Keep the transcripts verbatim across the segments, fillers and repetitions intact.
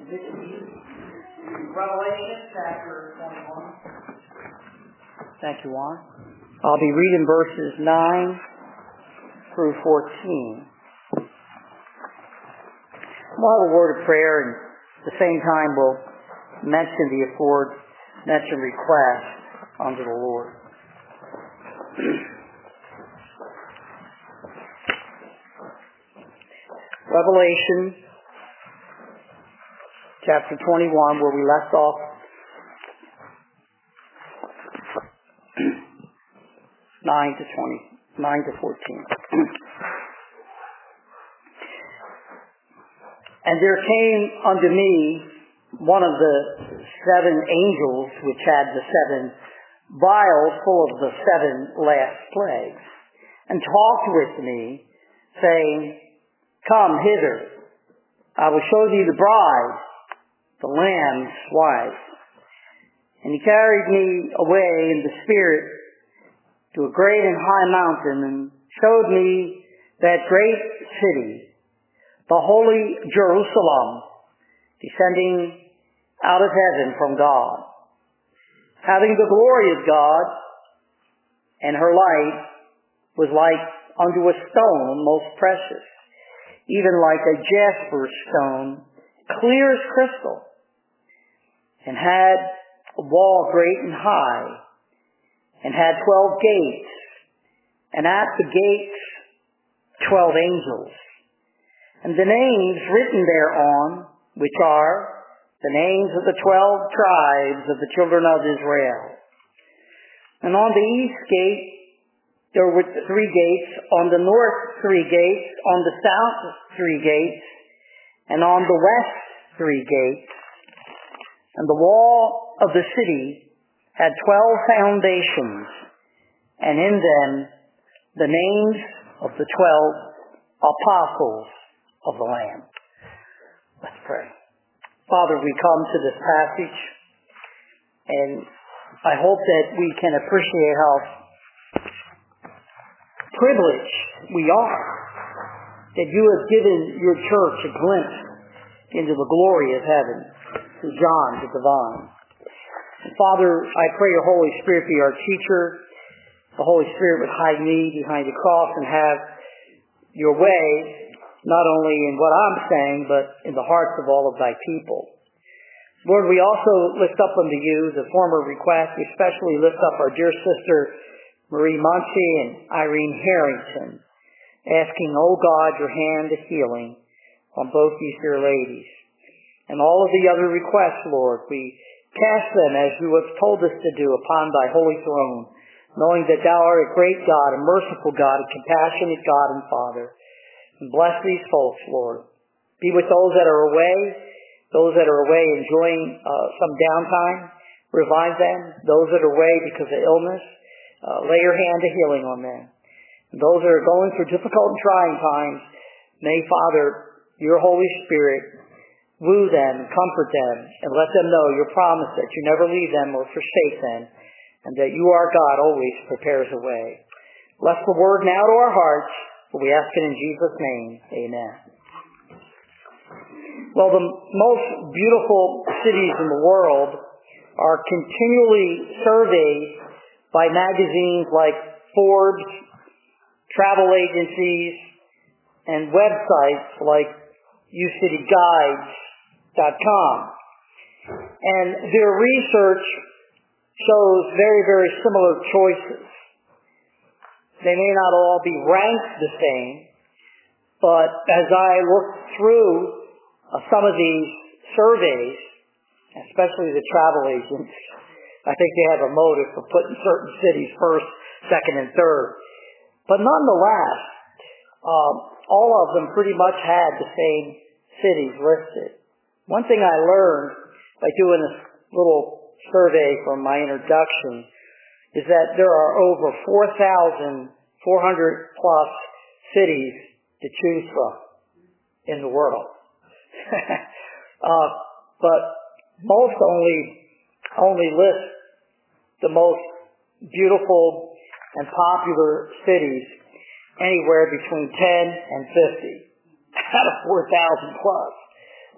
Revelation chapter twenty-one. Thank you, Juan. I'll be reading verses nine through fourteen. We'll have a word of prayer, and at the same time we'll mention the aforementioned request unto the Lord. Revelation chapter twenty-one, where we left off nine to twenty, nine to fourteen. And there came unto me one of the seven angels which had the seven vials full of the seven last plagues, and talked with me, saying, Come hither, I will show thee the bride, the Lamb's wife. And he carried me away in the Spirit to a great and high mountain, and showed me that great city, the holy Jerusalem, descending out of heaven from God, having the glory of God, and her light was like unto a stone most precious, even like a jasper stone, clear as crystal, and had a wall great and high, and had twelve gates, and at the gates twelve angels, and the names written thereon, which are the names of the twelve tribes of the children of Israel. And on the east gate there were three gates, on the north three gates, on the south three gates, and on the west three gates. And the wall of the city had twelve foundations, and in them the names of the twelve apostles of the Lamb. Let's pray. Father, we come to this passage, and I hope that we can appreciate how privileged we are that you have given your church a glimpse into the glory of heaven through John the Divine. And Father, I pray your Holy Spirit be our teacher. The Holy Spirit would hide me behind the cross and have your way, not only in what I'm saying, but in the hearts of all of thy people. Lord, we also lift up unto you the former request. We especially lift up our dear sister Marie Muncie and Irene Harrington, asking, O God, your hand of healing on both these dear ladies. And all of the other requests, Lord, we cast them as you have told us to do upon thy holy throne, knowing that thou art a great God, a merciful God, a compassionate God and Father. And bless these folks, Lord. Be with those that are away, those that are away enjoying uh, some downtime. Revive them. Those that are away because of illness, uh, lay your hand of healing on them. And those that are going through difficult and trying times, may, Father, your Holy Spirit woo them, comfort them, and let them know your promise that you never leave them or forsake them, and that you, our God, always prepares a way. Bless the word now to our hearts, for we ask it in Jesus' name. Amen. Well, the most beautiful cities in the world are continually surveyed by magazines like Forbes, travel agencies, and websites like u city guides dot com. And their research shows very, very similar choices. They may not all be ranked the same, but as I look through uh, some of these surveys, especially the travel agents, I think they have a motive for putting certain cities first, second, and third. But nonetheless, um, all of them pretty much had the same cities listed. One thing I learned by doing this little survey from my introduction is that there are over four thousand four hundred plus cities to choose from in the world. uh, but most only only list the most beautiful and popular cities anywhere between ten and fifty out of four thousand plus.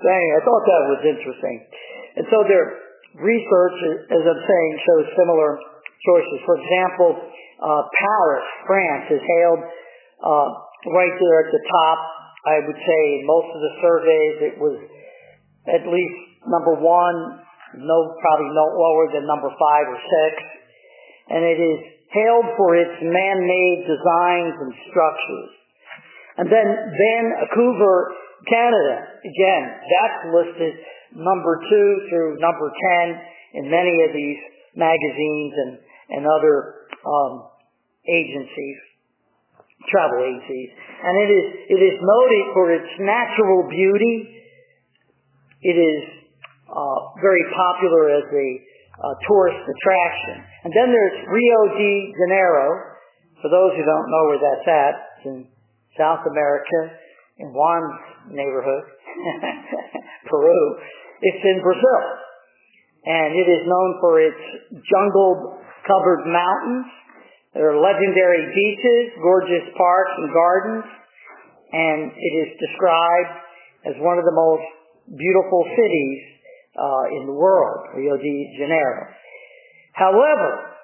So anyway, I thought that was interesting. And so their research, as I'm saying, shows similar choices. For example, uh, Paris, France, is hailed uh, right there at the top. I would say in most of the surveys it was at least number one, no, probably no lower than number five or six. And it is hailed for its man-made designs and structures. And then Vancouver, Canada, again, that's listed number two through number ten in many of these magazines and, and other um, agencies, travel agencies. And it is, it is noted for its natural beauty. It is uh, very popular as a uh, tourist attraction. And then there's Rio de Janeiro. For those who don't know where that's at, it's in South America, in Juan's neighborhood, Peru. It's in Brazil. And it is known for its jungle-covered mountains. There are legendary beaches, gorgeous parks and gardens, and it is described as one of the most beautiful cities uh, in the world, Rio de Janeiro. However,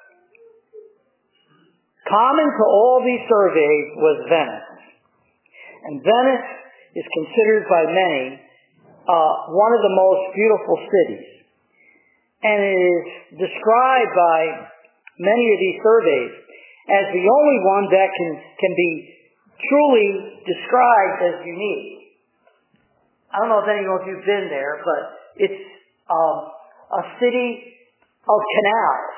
common to all these surveys was Venice. And Venice is considered by many uh, one of the most beautiful cities. And it is described by many of these surveys as the only one that can, can be truly described as unique. I don't know if any of you have been there, but it's um, a city of canals.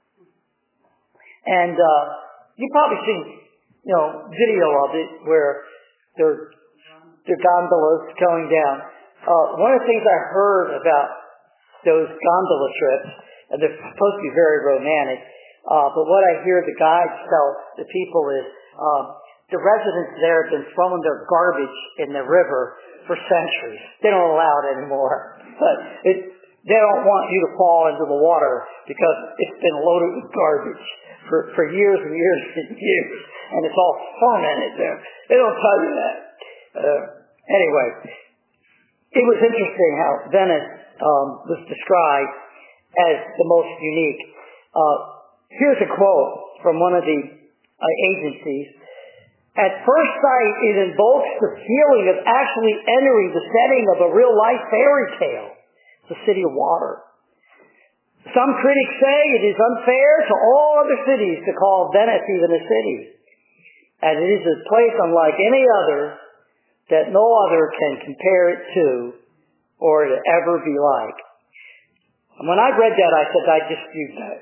And uh, you've probably seen, you know, video of it where there are gondolas going down. Uh, one of the things I heard about those gondola trips, and they're supposed to be very romantic, uh, but what I hear the guides tell the people is uh, the residents there have been throwing their garbage in the river for centuries. They don't allow it anymore. But it, they don't want you to fall into the water because it's been loaded with garbage for, for years and years and years, and it's all fermented there. They don't tell you that. Uh, anyway, it was interesting how Venice um, was described as the most unique. Uh, here's a quote from one of the uh, agencies. At first sight, it invokes the feeling of actually entering the setting of a real-life fairy tale, the city of water. Some critics say it is unfair to all other cities to call Venice even a city, as it is a place unlike any other that no other can compare it to or to ever be like. And when I read that, I said, I dispute that.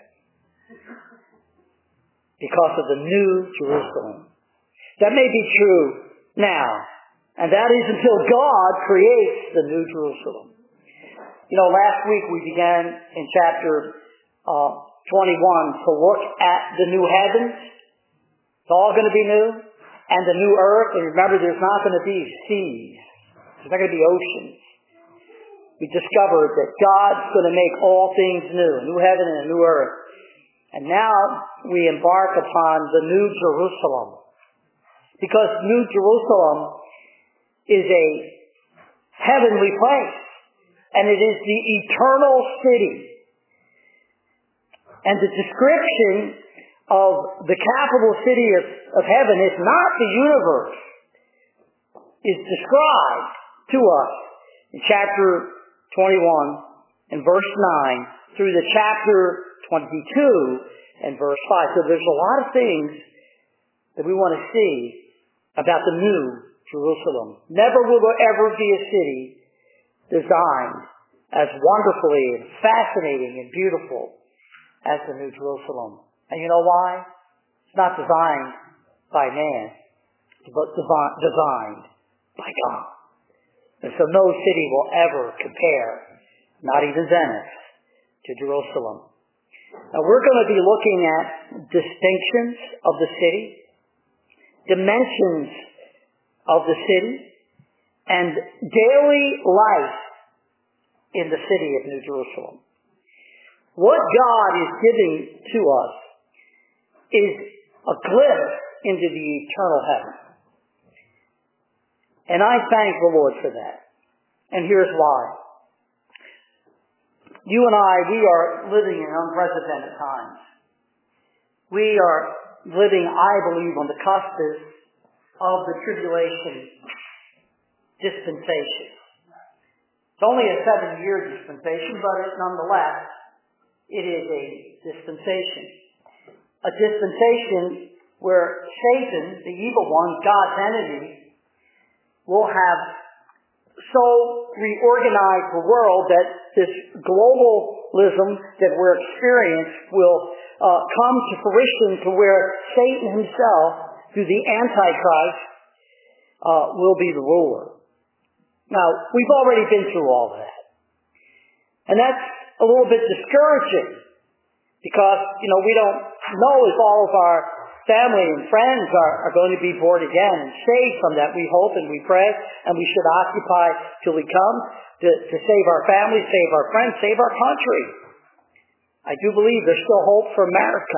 Because of the New Jerusalem. That may be true now, and that is until God creates the New Jerusalem. You know, last week we began in chapter uh, twenty-one to look at the new heavens. It's all going to be new. And the new earth. And remember, there's not going to be seas. There's not going to be oceans. We discovered that God's going to make all things new. A new heaven and a new earth. And now we embark upon the New Jerusalem. Because New Jerusalem is a heavenly place. And it is the eternal city. And the description of the capital city of, of heaven is not the universe. It's described to us in chapter twenty-one and verse nine through the chapter twenty-two and verse five. So there's a lot of things that we want to see about the New Jerusalem. Never will there ever be a city designed as wonderfully and fascinating and beautiful as the New Jerusalem. And you know why? It's not designed by man, but designed by God. And so no city will ever compare, not even Venice, to Jerusalem. Now we're going to be looking at distinctions of the city, dimensions of the city, and daily life in the city of New Jerusalem. What God is giving to us is a glimpse into the eternal heaven. And I thank the Lord for that. And here's why. You and I, we are living in unprecedented times. We are living, I believe, on the cusp of the tribulation dispensation. It's only a seven-year dispensation, but it, nonetheless, it is a dispensation. A dispensation where Satan, the evil one, God's enemy, will have so reorganized the world that this globalism that we're experiencing will uh, come to fruition to where Satan himself, through the Antichrist, uh, will be the ruler. Now, we've already been through all of that. And that's a little bit discouraging because, you know, we don't know if all of our family and friends are, are going to be born again and saved from that. We hope and we pray, and we should occupy till he comes to, to save our families, save our friends, save our country. I do believe there's still hope for America.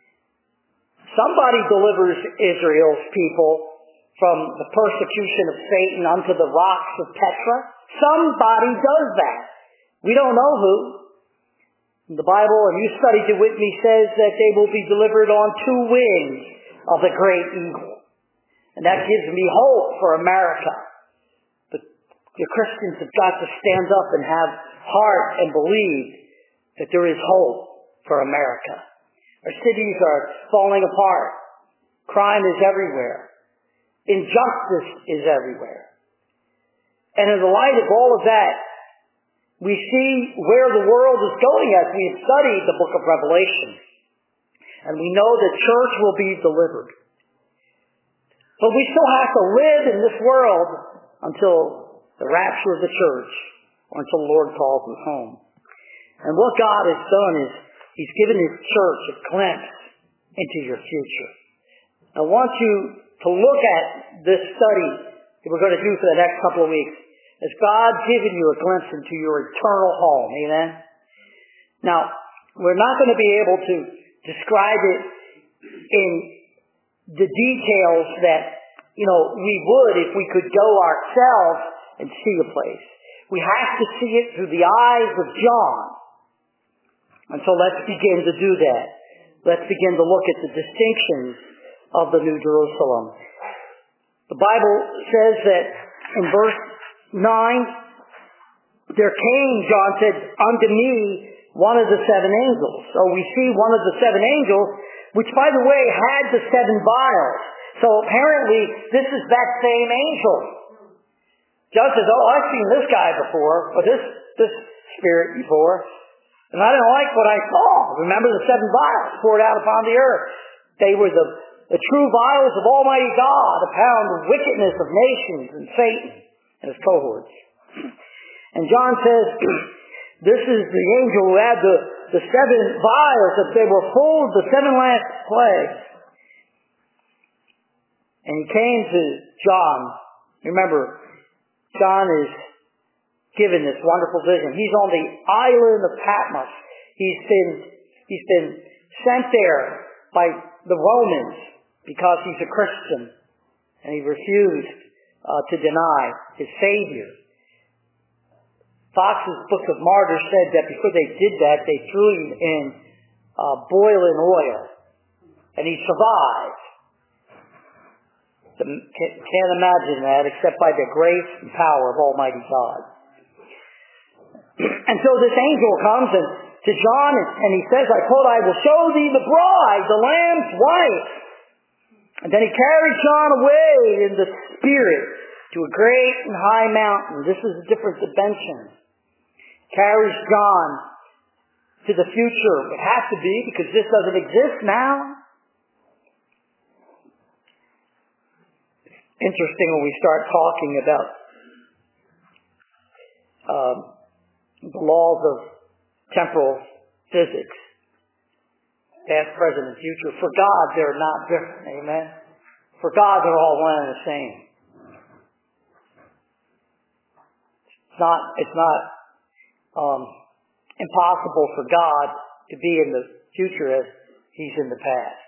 Somebody delivers Israel's people from the persecution of Satan unto the rocks of Petra. Somebody does that. We don't know who. The Bible, and you studied it with me, says that they will be delivered on two wings of the great eagle. And that gives me hope for America. But the Christians have got to stand up and have heart and believe that there is hope for America. Our cities are falling apart. Crime is everywhere. Injustice is everywhere. And in the light of all of that, we see where the world is going as we have studied the book of Revelation. And we know that church will be delivered. But we still have to live in this world until the rapture of the church or until the Lord calls us home. And what God has done is he's given his church a glimpse into your future. I want you to look at this study that we're going to do for the next couple of weeks. Has God given you a glimpse into your eternal home? Amen? Now, we're not going to be able to describe it in the details that, you know, we would if we could go ourselves and see a place. We have to see it through the eyes of John. And so let's begin to do that. Let's begin to look at the distinctions of the New Jerusalem. The Bible says that in verse nine, there came, John said, unto me one of the seven angels. So we see one of the seven angels, which by the way had the seven vials. So apparently this is that same angel. John says, oh, I've seen this guy before, or this, this spirit before, and I didn't like what I saw. Remember the seven vials poured out upon the earth. They were the, the true vials of Almighty God, upon the wickedness of nations and Satan and his cohorts. And John says, this is the angel who had the, the seven vials, that they were full of the seven last plagues. And he came to John. Remember, John is given this wonderful vision. He's on the island of Patmos. He's been, he's been sent there by the Romans because he's a Christian. And he refused uh, to deny his Savior. Fox's Book of Martyrs said that before they did that, they threw him in uh, boiling oil. And he survived. Can't imagine that except by the grace and power of Almighty God. And so this angel comes and, to John and he says, I quote, I will show thee the bride, the Lamb's wife. And then he carries John away in the spirit to a great and high mountain. This is a different dimension. Carries John to the future. It has to be because this doesn't exist now. Interesting when we start talking about um, the laws of temporal physics, past, present, and future. For God, they're not different. Amen? For God, they're all one and the same. It's not, it's not um, impossible for God to be in the future as he's in the past.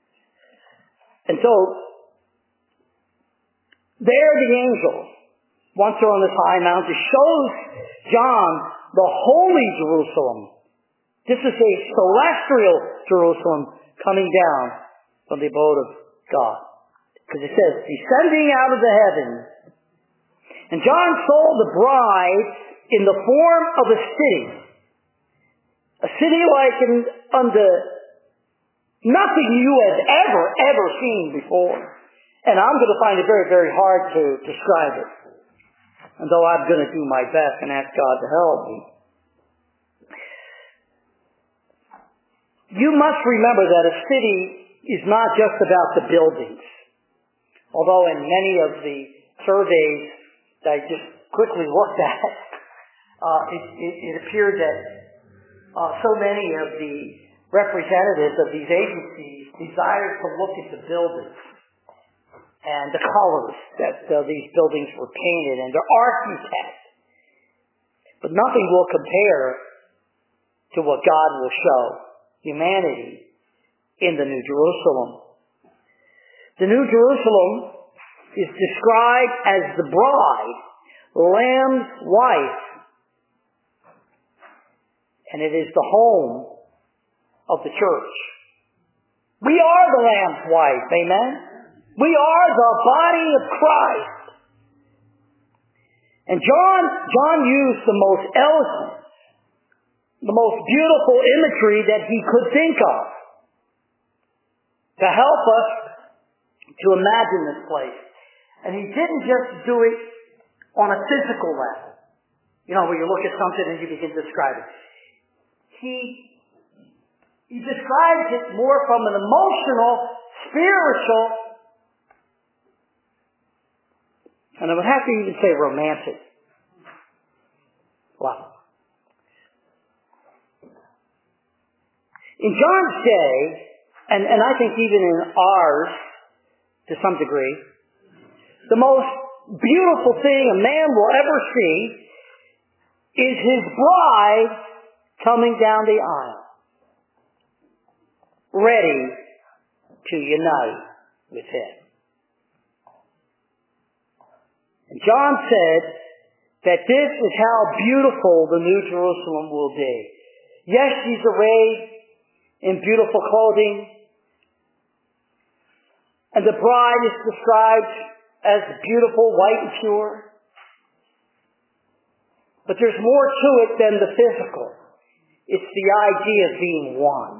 And so, there the angel once they're on this high mountain, shows John the holy Jerusalem. This is a celestial Jerusalem coming down from the abode of God. Because it says, descending out of the heavens. And John saw the bride in the form of a city. A city likened unto nothing you have ever, ever seen before. And I'm going to find it very, very hard to describe it. And though I'm going to do my best and ask God to help me. You must remember that a city is not just about the buildings. Although in many of the surveys that I just quickly looked at, uh, it, it, it appeared that uh, so many of the representatives of these agencies desired to look at the buildings and the colors that uh, these buildings were painted and their architects. But nothing will compare to what God will show humanity in the New Jerusalem. The New Jerusalem is described as the bride, the Lamb's wife, and it is the home of the church. We are the Lamb's wife, amen? We are the body of Christ. And John, John used the most eloquent, the most beautiful imagery that he could think of to help us to imagine this place. And he didn't just do it on a physical level. You know, where you look at something and you begin to describe it. He, he describes it more from an emotional, spiritual, and I would have to even say romantic. Wow. In John's day, and, and I think even in ours, to some degree, the most beautiful thing a man will ever see is his bride coming down the aisle, ready to unite with him. And John said that this is how beautiful the New Jerusalem will be. Yes, she's arrayed in beautiful clothing, and the bride is described as beautiful, white and pure. But there's more to it than the physical. It's the idea of being one.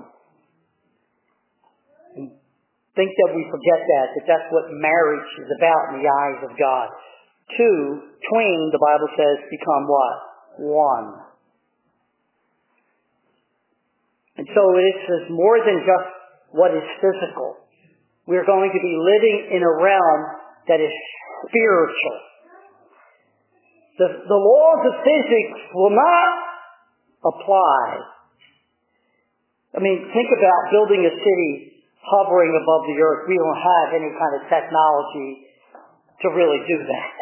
And think that we forget that, that that's what marriage is about in the eyes of God. Two, twain, the Bible says, become what? One. And so it is more than just what is physical. We're going to be living in a realm that is spiritual. The, the laws of physics will not apply. I mean, think about building a city hovering above the earth. We don't have any kind of technology to really do that.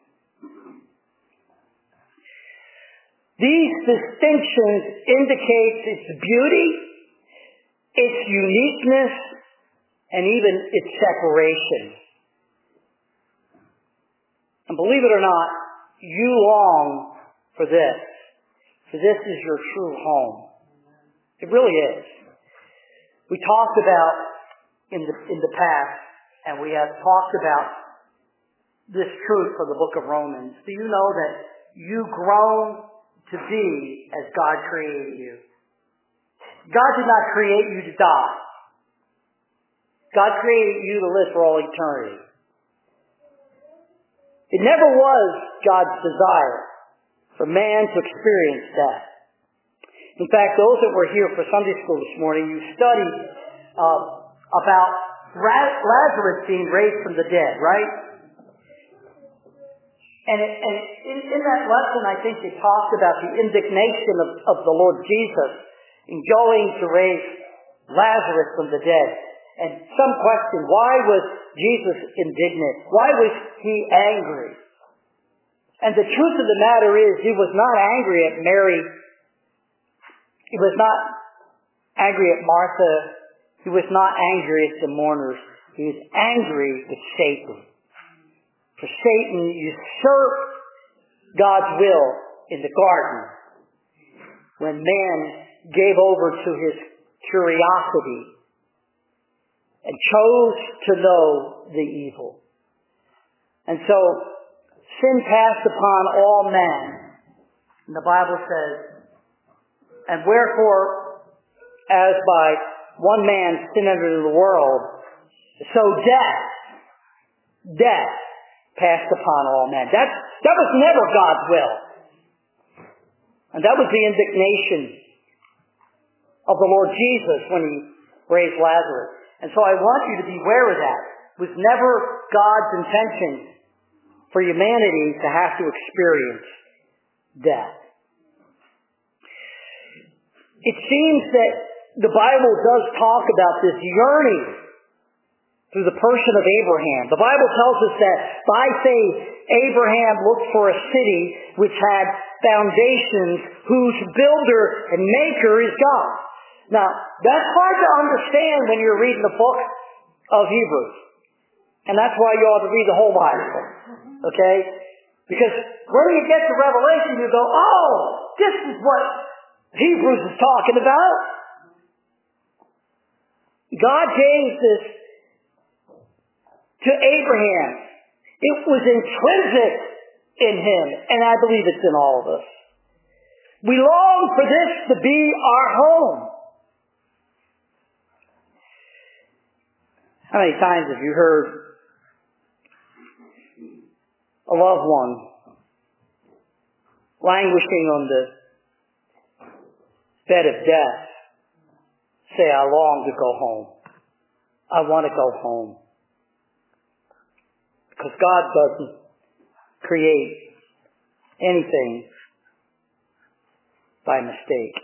These distinctions indicate its beauty, its uniqueness, and even its separation. And believe it or not, you long for this. For this is your true home. It really is. We talked about in the, in the past, and we have talked about this truth from the book of Romans. Do you know that you grown to be as God created you? God did not create you to die. God created you to live for all eternity. It never was God's desire for man to experience death. In fact, those that were here for Sunday school this morning, you studied uh, about Lazarus being raised from the dead, right? And, it, and in, in that lesson, I think they talked about the indignation of, of the Lord Jesus in going to raise Lazarus from the dead. And some question, why was Jesus indignant? Why was he angry? And the truth of the matter is, he was not angry at Mary. He was not angry at Martha. He was not angry at the mourners. He was angry with Satan. For Satan usurped God's will in the garden when man gave over to his curiosity and chose to know the evil. And so sin passed upon all men. And the Bible says, and wherefore, as by one man sin entered the world, so death, death passed upon all men. That, that was never God's will. And that was the indignation of the Lord Jesus when he raised Lazarus. And so I want you to be aware of that. It was never God's intention for humanity to have to experience death. It seems that the Bible does talk about this yearning through the person of Abraham. The Bible tells us that by faith, Abraham looked for a city which had foundations, whose builder and maker is God. Now, that's hard to understand when you're reading the book of Hebrews. And that's why you ought to read the whole Bible. Okay? Because when you get to Revelation, you go, oh, this is what Hebrews is talking about. God gave this to Abraham. It was intrinsic in him, and I believe it's in all of us. We long for this to be our home. How many times have you heard a loved one languishing on the bed of death say, I long to go home. I want to go home. Because God doesn't create anything by mistake.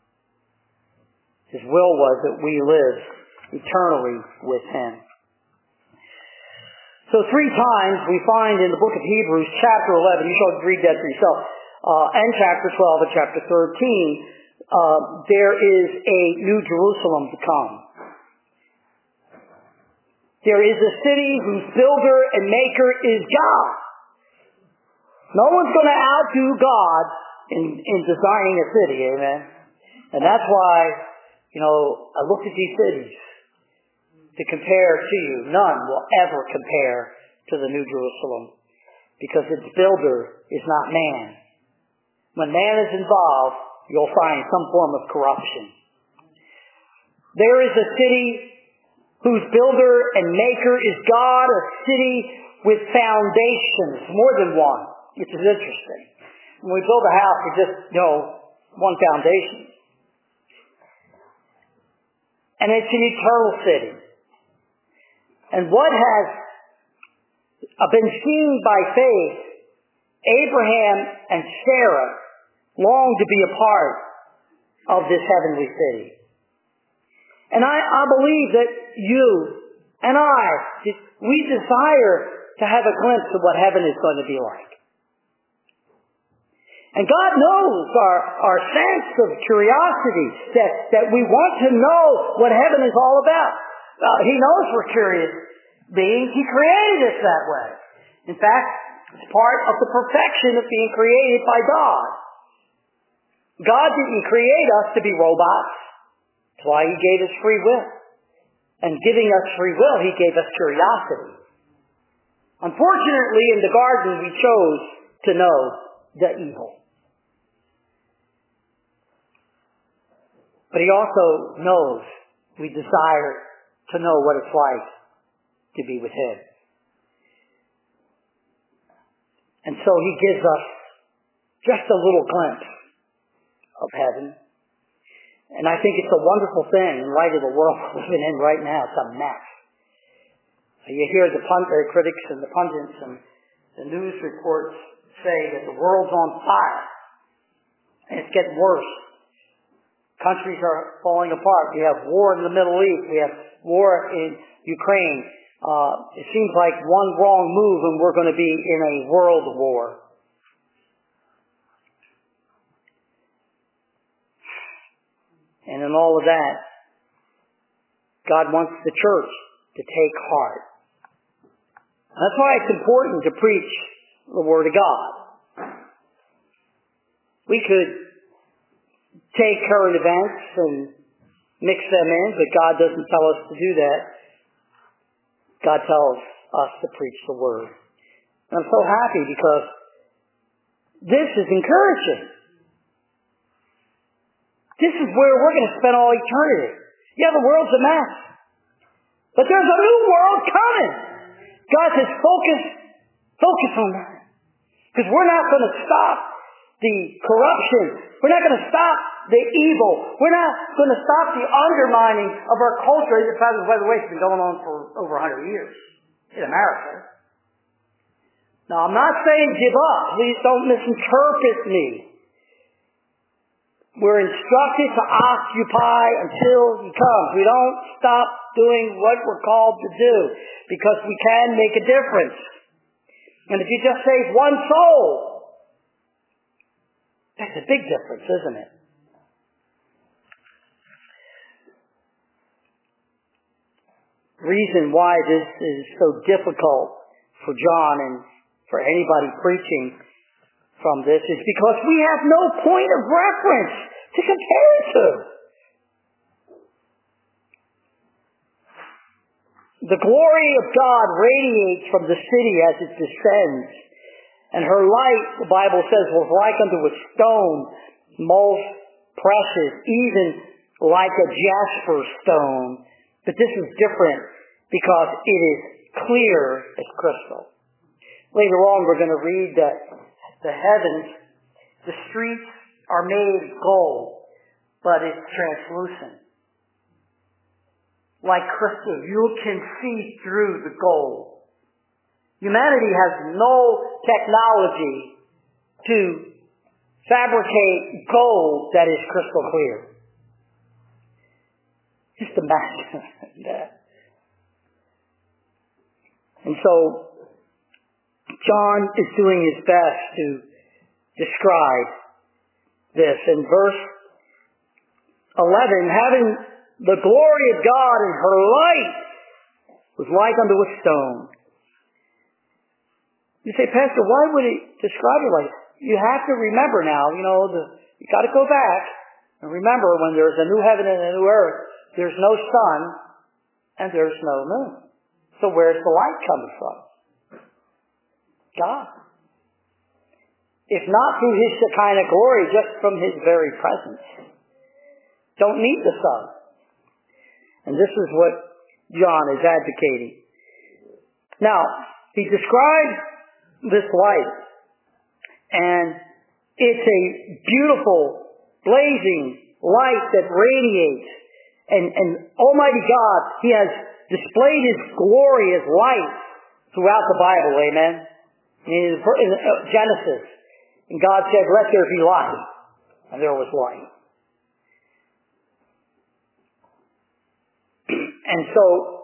His will was that we live eternally with Him. So three times we find in the book of Hebrews, chapter eleven, you shall read that for yourself, uh, and chapter twelve and chapter thirteen, uh, there is a New Jerusalem to come. There is a city whose builder and maker is God. No one's going to outdo God in, in designing a city, amen? And that's why, you know, I looked at these cities to compare to you. None will ever compare to the New Jerusalem because its builder is not man. When man is involved, you'll find some form of corruption. There is a city whose builder and maker is God, a city with foundations, more than one, which is interesting. When we build a house, we just, you know, one foundation. And it's an eternal city. And what has been seen by faith, Abraham and Sarah longed to be a part of this heavenly city. And I, I believe that you and I, we desire to have a glimpse of what heaven is going to be like. And God knows our, our sense of curiosity, that, that we want to know what heaven is all about. Uh, he knows we're curious beings. He created us that way. In fact, it's part of the perfection of being created by God. God didn't create us to be robots. That's why He gave us free will. And giving us free will, He gave us curiosity. Unfortunately, in the garden, we chose to know the evil. But He also knows we desire to know what it's like to be with Him. And so He gives us just a little glimpse of heaven. And I think it's a wonderful thing in light of the world we're living in right now. It's a mess. You hear the pund- uh, critics and the pundits and the news reports say that the world's on fire. And it's getting worse. Countries are falling apart. We have war in the Middle East. We have war in Ukraine. Uh, it seems like one wrong move and we're going to be in a world war. And in all of that, God wants the church to take heart. That's why it's important to preach the Word of God. We could take current events and mix them in, but God doesn't tell us to do that. God tells us to preach the Word. And I'm so happy because this is encouraging. This is where we're going to spend all eternity. Yeah, the world's a mess. But there's a new world coming. God says, focus, focus on that. Because we're not going to stop the corruption. We're not going to stop the evil. We're not going to stop the undermining of our culture. By the way, it's been going on for over one hundred years in America. Now, I'm not saying give up. Please don't misinterpret me. We're instructed to occupy until He comes. We don't stop doing what we're called to do because we can make a difference. And if you just save one soul, that's a big difference, isn't it? Reason why this is so difficult for John and for anybody preaching from this is because we have no point of reference to compare it to. The glory of God radiates from the city as it descends, and her light, the Bible says, was like unto a stone, most precious, even like a jasper stone. But this is different because it is clear as crystal. Later on, we're going to read that the heavens, the streets are made of gold, but it's translucent. Like crystal, you can see through the gold. Humanity has no technology to fabricate gold that is crystal clear. Just imagine that. And so, John is doing his best to describe this. In verse eleven, having the glory of God and her light was like unto a stone. You say, Pastor, why would he describe it like that? You have to remember now, you know, the, you got to go back and remember when there's a new heaven and a new earth, there's no sun and there's no moon. So where's the light coming from? God. If not through His Shekinah glory, just from His very presence. Don't need the sun. And this is what John is advocating. Now, he describes this light, and it's a beautiful, blazing light that radiates. And, and Almighty God, He has displayed His glory as light throughout the Bible, amen? In Genesis, and God said, let there be light. And there was light. And so,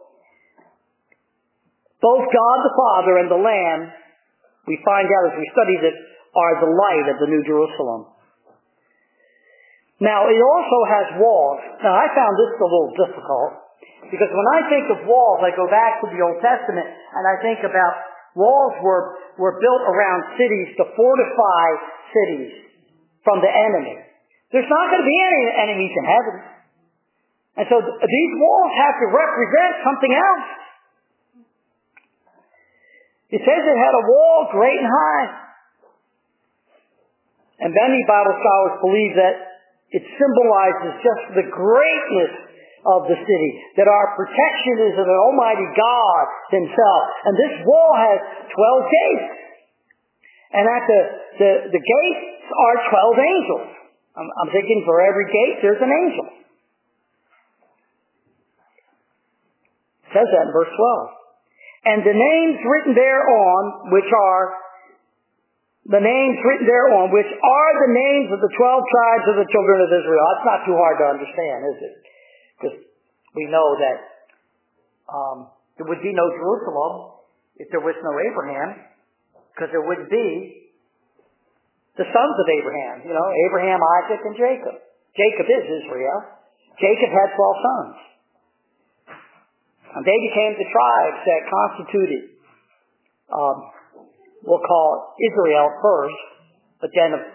both God the Father and the Lamb, we find out as we study this, are the light of the New Jerusalem. Now, it also has walls. Now, I found this a little difficult, because when I think of walls, I go back to the Old Testament, and I think about walls were, were built around cities to fortify cities from the enemy. There's not going to be any enemies in heaven. And so th- these walls have to represent something else. It says it had a wall great and high. And many Bible scholars believe that it symbolizes just the greatness of the city, that our protection is of an Almighty God Himself. And this wall has twelve gates. And at the, the, the gates are twelve angels. I'm, I'm thinking for every gate there's an angel. It says that in verse twelve. And the names written thereon, which are the names written thereon, which are the names of the twelve tribes of the children of Israel. That's not too hard to understand, is it? Because we know that um, there would be no Jerusalem if there was no Abraham, because there wouldn't be the sons of Abraham. You know, Abraham, Isaac, and Jacob. Jacob is Israel. Jacob had twelve sons. And they became the tribes that constituted, um, we'll call it Israel first, but then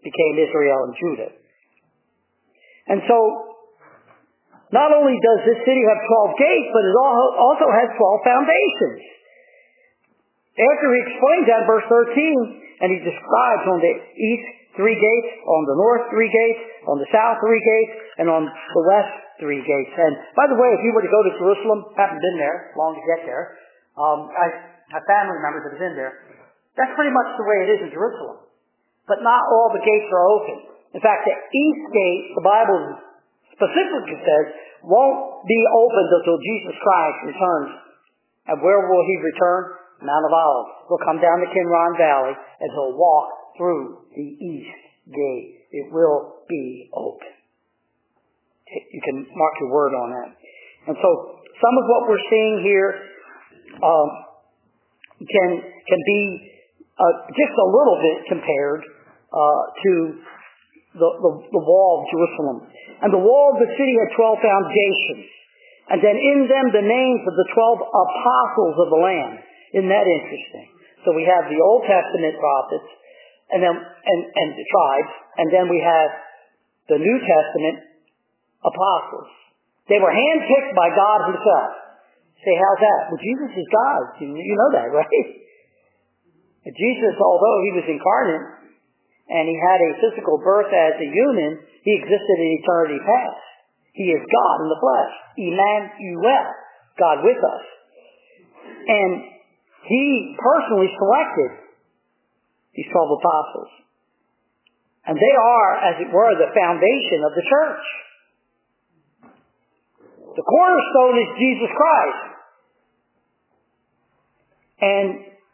became Israel and Judah. And so, not only does this city have twelve gates, but it also has twelve foundations. After he explains that in verse thirteen, and he describes on the east three gates, on the north three gates, on the south three gates, and on the west three gates. And by the way, if you were to go to Jerusalem, haven't been there, long to get there, um, I have family members that have been there, that's pretty much the way it is in Jerusalem. But not all the gates are open. In fact, the east gate, the Bible specifically says, won't be opened until Jesus Christ returns. And where will he return? Mount of Olives. He'll come down the Kidron Valley and he'll walk through the east gate. It will be open. You can mark your word on that. And so some of what we're seeing here um, can can be uh, just a little bit compared uh, to the, the, the wall of Jerusalem. And the wall of the city had twelve foundations. And then in them the names of the twelve apostles of the Lamb. Isn't that interesting? So we have the Old Testament prophets and then and, and the tribes, and then we have the New Testament apostles. They were handpicked by God himself. Say, how's that? Well, Jesus is God. You know that, right? Jesus, although he was incarnate and he had a physical birth as a human, he existed in eternity past. He is God in the flesh. Emmanuel, God with us. And he personally selected these twelve apostles. And they are, as it were, the foundation of the church. The cornerstone is Jesus Christ. And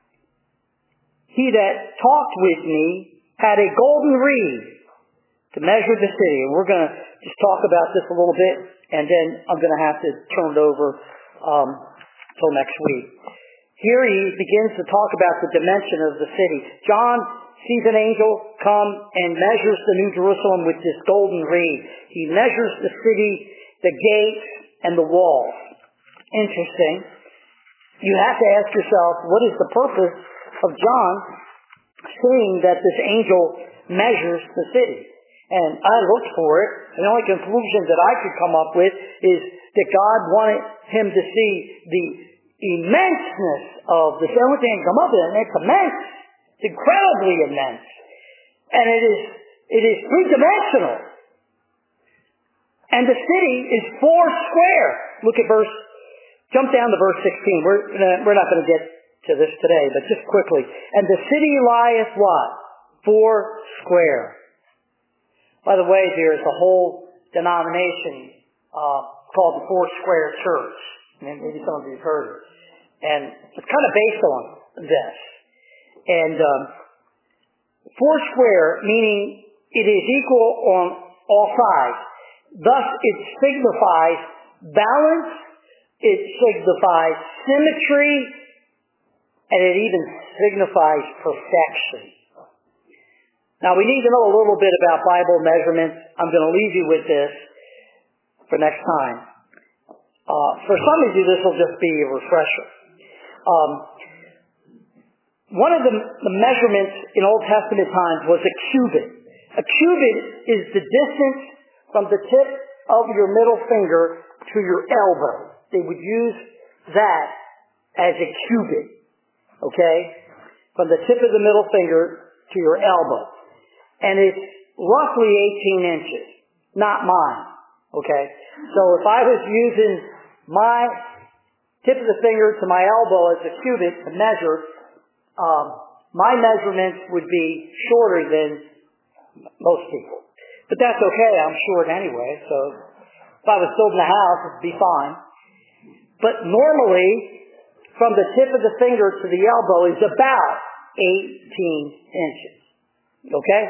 he that talked with me had a golden reed to measure the city. And we're going to just talk about this a little bit, and then I'm going to have to turn it over um, till next week. Here he begins to talk about the dimension of the city. John sees an angel come and measures the New Jerusalem with this golden reed. He measures the city, the gates, and the walls. Interesting. You have to ask yourself, what is the purpose of John seeing that this angel measures the city? And I looked for it, and the only conclusion that I could come up with is that God wanted him to see the immenseness of the city. The only thing that come up with it, and it's immense. It's incredibly immense. And it is it is three-dimensional. And the city is four square. Look at verse, jump down to verse sixteen. We're, we're not going to get to this today, but just quickly. And the city lieth what? Four square. By the way, there's a whole denomination uh, called the Four Square Church. Maybe some of you have heard it. And it's kind of based on this. And um, four square, meaning it is equal on all sides. Thus, it signifies balance, it signifies symmetry, and it even signifies perfection. Now, we need to know a little bit about Bible measurements. I'm going to leave you with this for next time. Uh, for some of you, this will just be a refresher. Um, one of the, the measurements in Old Testament times was a cubit. A cubit is the distance from the tip of your middle finger to your elbow. They would use that as a cubit. Okay? From the tip of the middle finger to your elbow. And it's roughly eighteen inches. Not mine. Okay? So if I was using my tip of the finger to my elbow as a cubit to measure, um, my measurements would be shorter than most people. But that's okay. I'm short anyway. So if I was building a house, it'd be fine. But normally, from the tip of the finger to the elbow is about eighteen inches. Okay?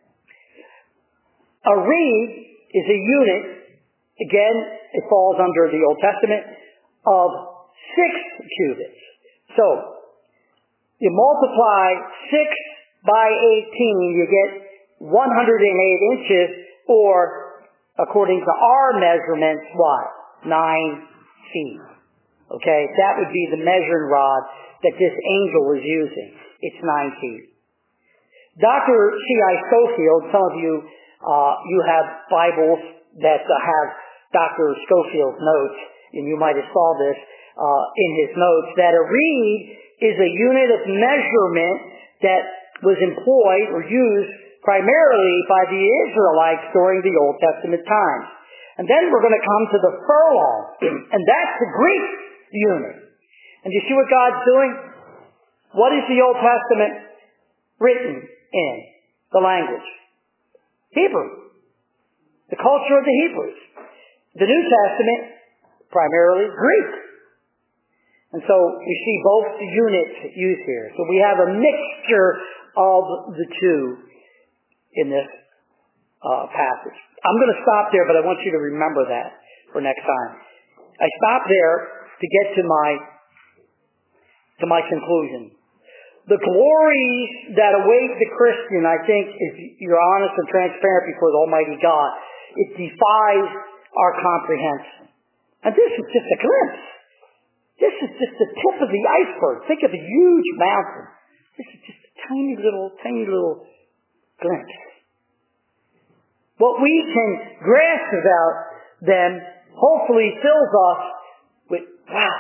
A reed is a unit, again, it falls under the Old Testament, of six cubits. So, you multiply six by eighteen, you get one hundred eight inches, or, according to our measurements, what? Nine feet. Okay? That would be the measuring rod that this angel is using. It's nine feet. Doctor C I Scofield, some of you, uh, you have Bibles that uh, have Doctor Scofield's notes, and you might have saw this uh, in his notes, that a reed is a unit of measurement that was employed or used primarily by the Israelites during the Old Testament times. And then we're going to come to the furlong, and that's the Greek unit. And do you see what God's doing? What is the Old Testament written in? The language. Hebrew. The culture of the Hebrews. The New Testament, primarily Greek. And so we see both the units used here. So we have a mixture of the two in this uh, passage. I'm going to stop there, but I want you to remember that for next time. I stop there to get to my to my conclusion. The glories that await the Christian, I think, if you're honest and transparent before the Almighty God, it defies our comprehension. And this is just a glimpse. This is just the tip of the iceberg. Think of a huge mountain. This is just a tiny little, tiny little glimpse. What we can grasp about them hopefully fills us with, wow,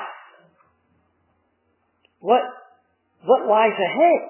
what what lies ahead?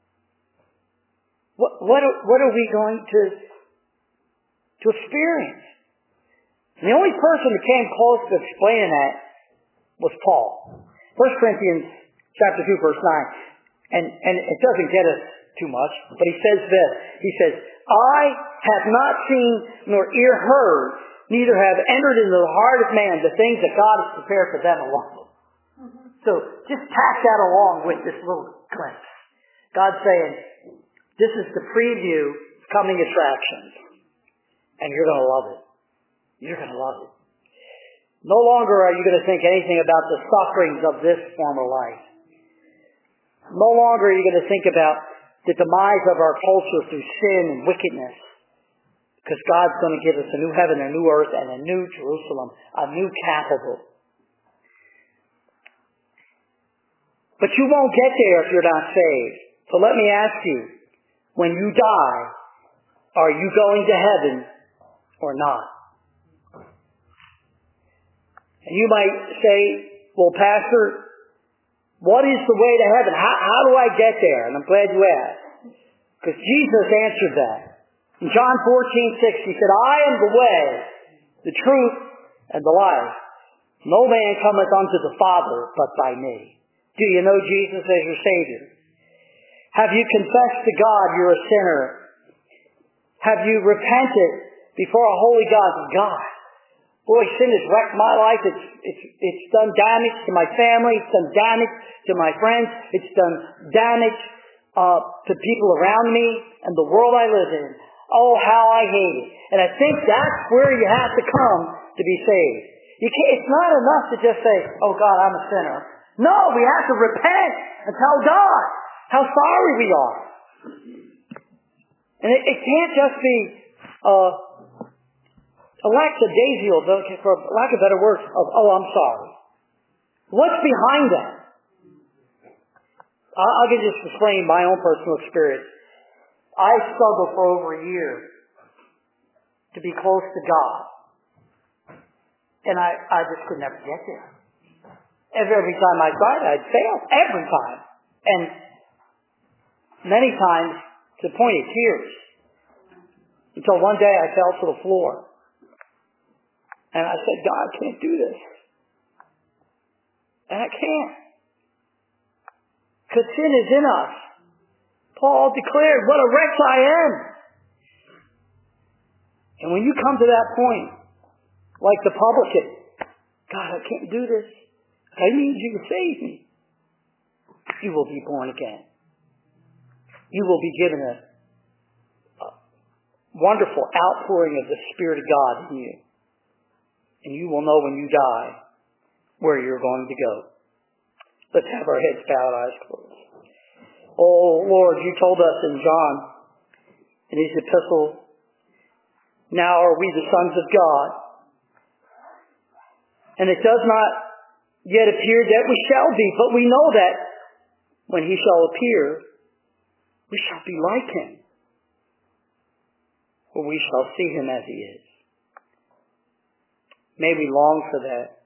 What what are, what are we going to to experience? And the only person who came close to explaining that was Paul. First Corinthians chapter two, verse nine. And and it doesn't get us too much, but he says this. He says, I have not seen nor ear heard, neither have entered into the heart of man the things that God has prepared for them alone. Mm-hmm. So just tack that along with this little glimpse. God's saying, this is the preview of coming attractions. And you're going to love it. You're going to love it. No longer are you going to think anything about the sufferings of this former life. No longer are you going to think about the demise of our culture through sin and wickedness. Because God's going to give us a new heaven, a new earth, and a new Jerusalem, a new capital. But you won't get there if you're not saved. So let me ask you, when you die, are you going to heaven or not? And you might say, well, Pastor, what is the way to heaven? How, how do I get there? And I'm glad you asked. Because Jesus answered that. In John fourteen six, he said, I am the way, the truth, and the life. No man cometh unto the Father but by me. Do you know Jesus as your Savior? Have you confessed to God you're a sinner? Have you repented before a holy God? God, boy, sin has wrecked my life. It's, it's, it's done damage to my family. It's done damage to my friends. It's done damage uh, to people around me and the world I live in. Oh, how I hate it. And I think that's where you have to come to be saved. You can't, it's not enough to just say, oh God, I'm a sinner. No, we have to repent and tell God how sorry we are. And it, it can't just be uh, a lackadaisical, for lack of better words, of, oh, I'm sorry. What's behind that? I'll, I'll just explain my own personal experience. I struggled for over a year to be close to God. And I, I just could never get there. Every, every time I tried, I'd fail. Every time. And many times to the point of tears. Until one day I fell to the floor. And I said, God, I can't do this. And I can't. Because sin is in us. Paul declared, what a wretch I am. And when you come to that point, like the publican, God, I can't do this. I need you to save me. You will be born again. You will be given a, a wonderful outpouring of the Spirit of God in you. And you will know when you die where you're going to go. Let's have our heads bowed, eyes closed. Oh, Lord, you told us in John, in his epistle, now are we the sons of God. And it does not yet appear that we shall be, but we know that when he shall appear, We shall be like him, for we shall see him as he is. May we long for that.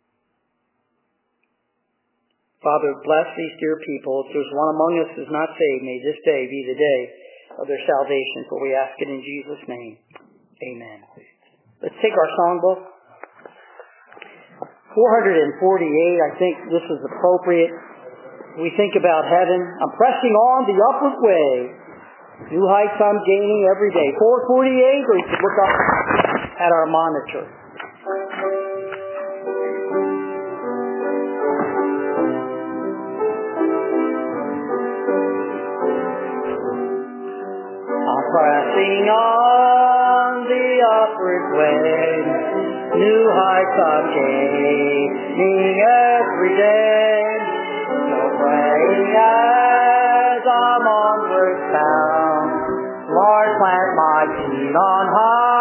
Father, bless these dear people. If there's one among us who is not saved, may this day be the day of their salvation, for we ask it in Jesus' name. Amen. Let's take our songbook. four forty-eight, I think this is appropriate. We think about heaven. I'm pressing on the upward way. New heights I'm gaining every day. four forty-eight, or you can look up at our monitor. I'm pressing on the upward way. New heights I'm gaining every day. So praying as I'm onward bound, Lord, plant my feet on high.